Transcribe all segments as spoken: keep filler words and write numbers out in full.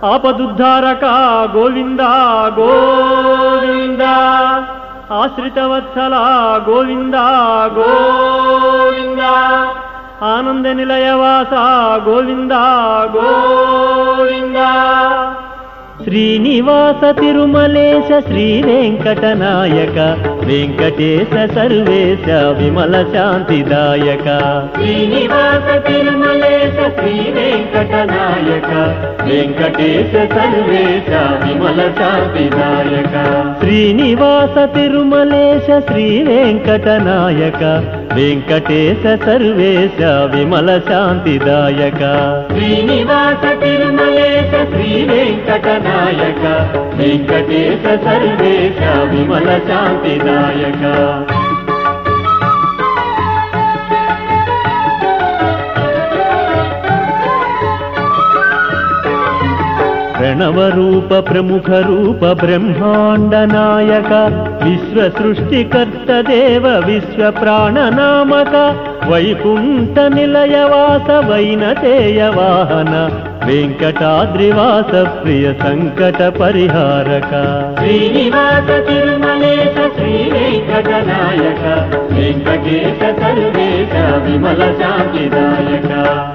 ఆపదుద్ధారక గోవింద గోవింద ఆశ్రితవత్సల గోవింద గోవింద ఆనంద నిలయవాస గోవింద గోవింద శ్రీనివాస తిరుమలేశ శ్రీ వెంకటనాయక వెంకటేశ సర్వేశ విమల శాంతిదాయక శ్రీనివాస తిరుమలేశ శ్రీ వెంకటనాయక వెంకటేశ సర్వేశ విమల శాంతిదాయక శ్రీనివాస తిరుమలేశ శ్రీ వెంకటనాయక వెంకటేశ సర్వేశ విమల శాంతిదాయక శ్రీనివాస తిరుమలేశ శ్రీ వెంకటనాయక వెంకటేశ సర్వేశ విమల శాంతిదాయక ప్రణవ రూప ప్రముఖ రూప బ్రహ్మాండ నాయక విశ్వ సృష్టికర్త దేవ విశ్వ ప్రాణనామక వైకుంఠ నిలయవాస వైనతేయ వాహన వెంకటాద్రివాస ప్రియ సంకట పరిహారక శ్రీనివాస తిరుమలేశ శ్రీ వెంకటనాయక వెంకటేశ సర్వేశ విమల శాంతిదాయక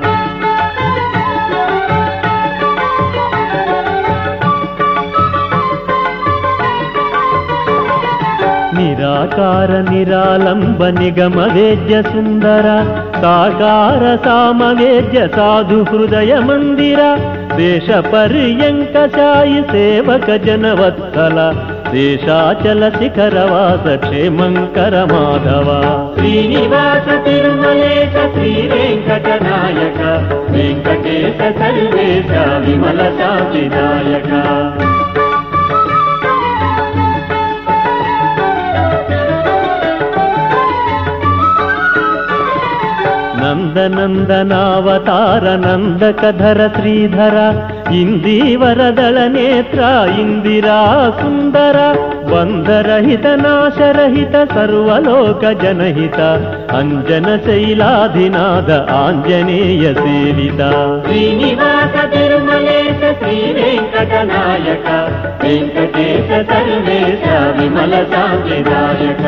నిరాకార నిరాలంబ నిగమ వేద్య సుందర సాకార సామవేద్య సాధు హృదయ మందిర దేశ పర్యంక సాయి సేవక జనవత్సల దేశాచల శిఖరవాస క్షేమంకర మాధవ శ్రీనివాస తిరుమలేశ శ్రీ వెంకటనాయక వెంకటేశ సర్వేశ విమల శాంతిదాయక నందనందనావతార నందకధర శ్రీధర ఇందీవరదళ నేత్ర ఇందిరా సుందర బంధరహిత నాశరహిత సర్వలోక జనహిత అంజన శైలాధినాథ ఆంజనేయ సేవిత శ్రీనివాస తిరుమలేశ శ్రీ వెంకటనాయక వెంకటేశ సర్వేశ విమల శాంతిదాయక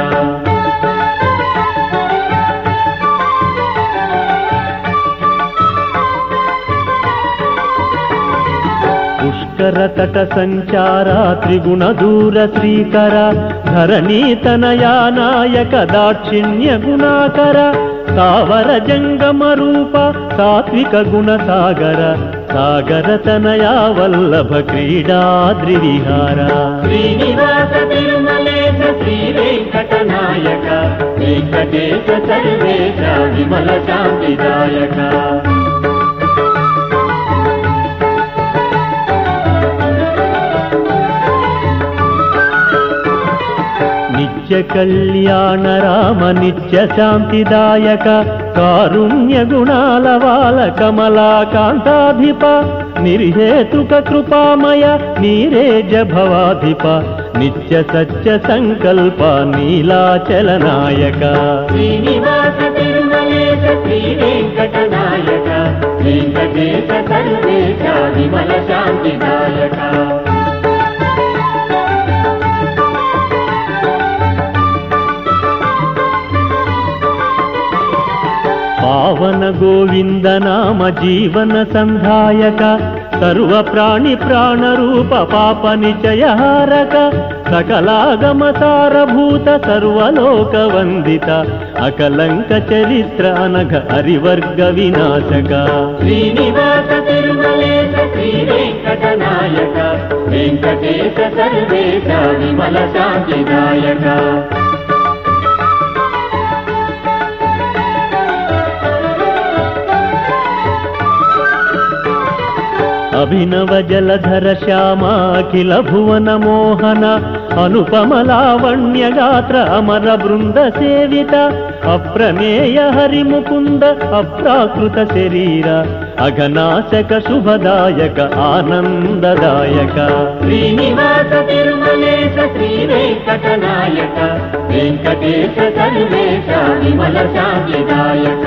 పుష్కర తట సంచార త్రిగుణ దూర శ్రీకర ధరణీ తనయా నాయక దాక్షిణ్య గుణాకర సావర జంగమ రూప సాత్విక గుణ సాగర సాగర తనయా వల్లభ క్రీడాద్రి విహార శ్రీనివాస తిరుమలేశ శ్రీ వెంకటనాయక వెంకటేశ సర్వేశ విమల శాంతిదాయక నిత్య కళ్యాణ రామ నిత్య శాంతిదాయక కారుణ్య గుణాల వాల కమలాకాంతాధిప నిర్హేతుక కృపామయ నీరేజ భవాధిప నిత్య సత్య సంకల్ప నీలాచల నాయక శ్రీనివాస తిరుమలేశ శ్రీ వెంకటనాయక వెంకటేశ సర్వేశ విమల శాంతిదాయక పావన గోవింద నామ జీవన సంధాయక సర్వ ప్రాణి ప్రాణరూప పాప నిచయహారక సకలాగమ సారభూత సర్వలోక వందిత అకలంక చరిత్ర అనఘ హరివర్గ వినాశక శ్రీనివాస తిరుమలేశ శ్రీ వెంకటనాయక వెంకటేశ సర్వేశ విమల శాంతిదాయక అభినవ జలధర శ్యామాఖిల భువన మోహన అనుపమ లావణ్య గాత్ర అమర బృంద సేవిత అప్రమేయ హరిముకుంద అప్రాకృత శరీర అఘనాశక శుభదాయక ఆనందదాయక శ్రీనివాస తిరుమలేశ శ్రీ వెంకటనాయక వెంకటేశ సర్వేశ విమల శాంతిదాయక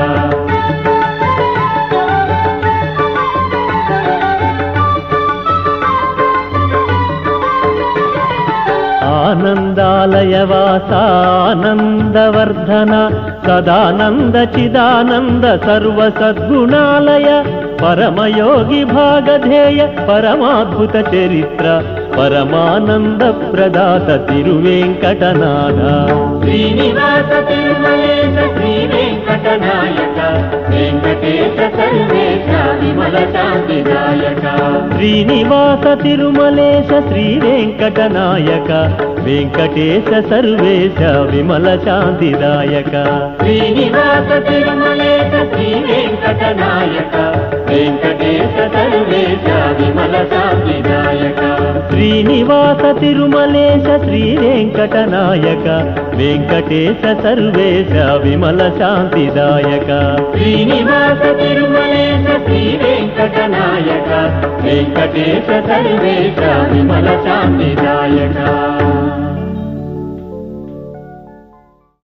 ఆలయవాసానందవర్ధన సదానంద చిదానంద సర్వ సద్గుణాలయ పరమయోగి భాగధేయ పరమాద్భుత చరిత్ర పరమానంద ప్రదాత తిరువేంకటనాథ శ్రీనివాస తిరుమలేశ శ్రీ వెంకటనాయక వెంకటేశ సర్వేశ విమల శాంతిదాయక శ్రీనివాస తిరుమలేశ శ్రీ వెంకటనాయక వెంకటేశ సర్వేశ విమల శాంతిదాయక శ్రీనివాస తిరుమలేశ శ్రీ వెంకటనాయక వెంకటేశ సర్వేశ విమల శాంతిదాయక శ్రీనివాస తిరుమలేశ శ్రీ వెంకటనాయక వెంకటేశ సర్వేశ విమల శాంతిదాయక శ్రీనివాస తిరుమలేశ శ్రీ వెంకటనాయక వెంకటేశ సర్వేశ విమల శాంతిదాయక